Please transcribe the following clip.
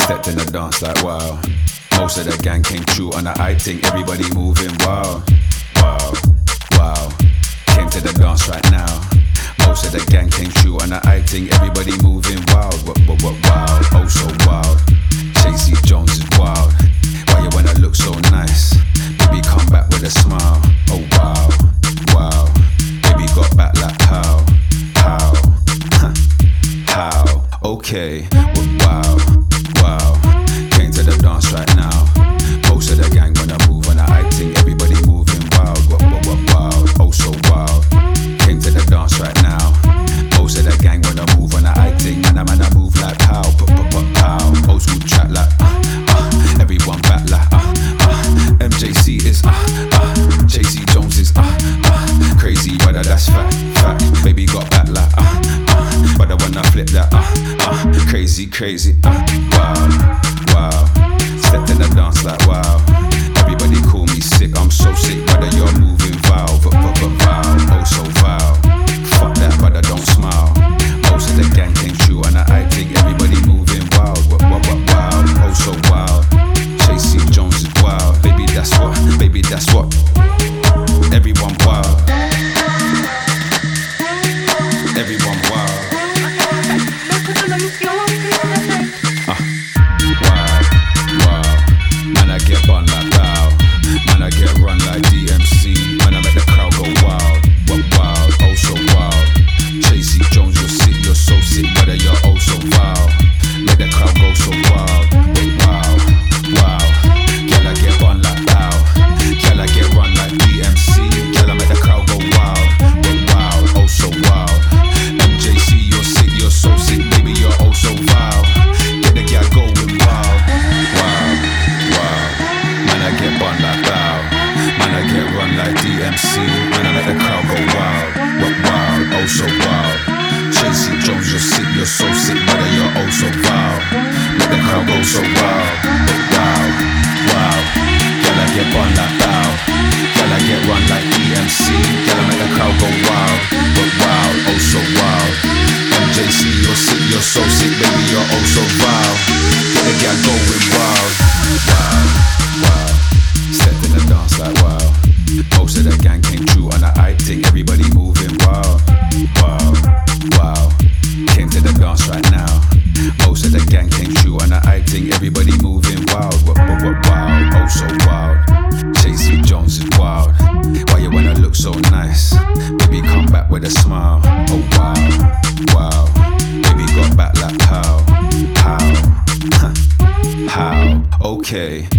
Stepped in the dance like wow. Most of the gang came true on the hype thing. Everybody moving wow, wow, wow. Came to the dance right now. Most of the gang came true on the hype thing. Everybody moving wild, wild, oh so wild. Chasey Jones is wild. Why you wanna look so nice? Baby come back with a smile. Oh wow, wow. Baby got back like how, how? Okay, wow, wow. Came to the dance right now. Most of the gang wanna move on the hype thing. Everybody moving wild, wild, oh so wild. Came to the dance right now. Most of the gang wanna move on the hype thing. Man, I move like pow, pow. Old school track like everyone back like MJC is Chasey Jones is crazy, brother, that's fact. Baby got back like but I wanna flip that crazy, wow. Stepped in the dance like wow. Everybody call me sick, I'm so sick, brother, you're moving vile, oh so vile. Fuck that, brother, don't smile. Most of the gang came true and I think everybody moving wild, oh so wild. Chasey Jones is wild, baby that's what, everyone wild. Everyone wild. Wow. Man, I get bun like bow. Man, I get run like DMC. Man, I make the crowd go wild. Wild, oh so wild. Chasey Jones, you're sick, you're so sick, brother, you're oh so vile. Make the crowd go so wild. Wow. Girl, I get bun like bow. Girl, I get run like DMC. Girl, I make the crowd go wild. Wild, oh so wild. MJC, you're sick, you're so sick, baby, you're oh so vile. Get the girl going wild. Wow. Man, I get bun like bow. Man, I get run like DMC. Man, I let the crowd go wild. Wild, oh so wild. Chasey Jones, you're sick, you're so sick, brother, you're oh so vile. Let the crowd go so wild. Wow. Girl, I get bun like bow. Girl, I get run like DMC. Girl, I make the crowd go wild. Wild, oh so wild. MJC, you're sick, you're so sick, baby, you're oh so vile. Get the girl going wild. Wow. Stepped in the dance like wow. Most of the gang came true on the hype thing. Everybody moving wild. Wow. Came to the dance right now. Most of the gang came true on the hype thing. Everybody moving wild. Wild, oh so wild. Chasey Jones is wild. Why you wanna look so nice? Baby come back with a smile. Oh wow. Baby got back like how? Okay.